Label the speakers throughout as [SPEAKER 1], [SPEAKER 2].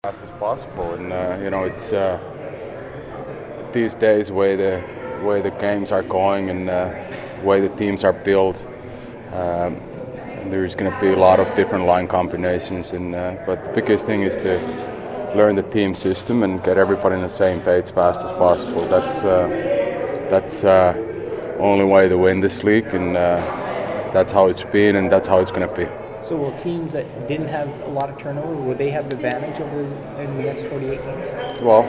[SPEAKER 1] Fast as possible, and it's these days way the games are going and way the teams are built. And there's going to be a lot of different line combinations, and but the biggest thing is to learn the team system and get everybody on the same page fast as possible. That's only way to win this league, and that's how it's been, and that's how it's going to be.
[SPEAKER 2] So will teams that didn't have a lot of turnover, will they have the advantage over in the next 48 games?
[SPEAKER 1] Well,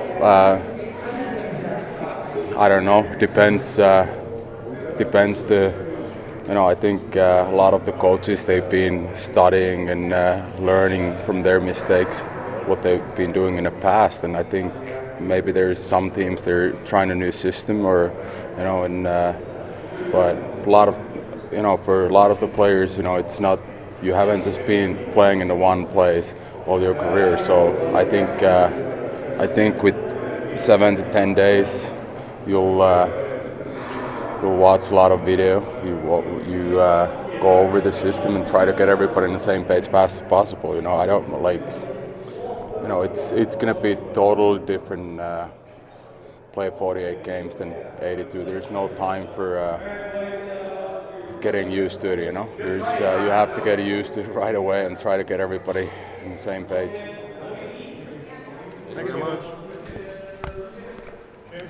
[SPEAKER 1] I don't know. Depends. I think a lot of the coaches, they've been studying and learning from their mistakes, what they've been doing in the past, and I think maybe there's some teams they're trying a new system, but a lot of for a lot of the players, it's not. You haven't just been playing in the one place all your career, so I think with 7 to 10 days, you'll watch a lot of video. You go over the system and try to get everybody on the same page fast as possible. I don't like. It's gonna be totally different. Play 48 games than 82. There's no time for. Getting used to it, There's you have to get used to it right away and try to get everybody on the same page.
[SPEAKER 3] Thanks so much.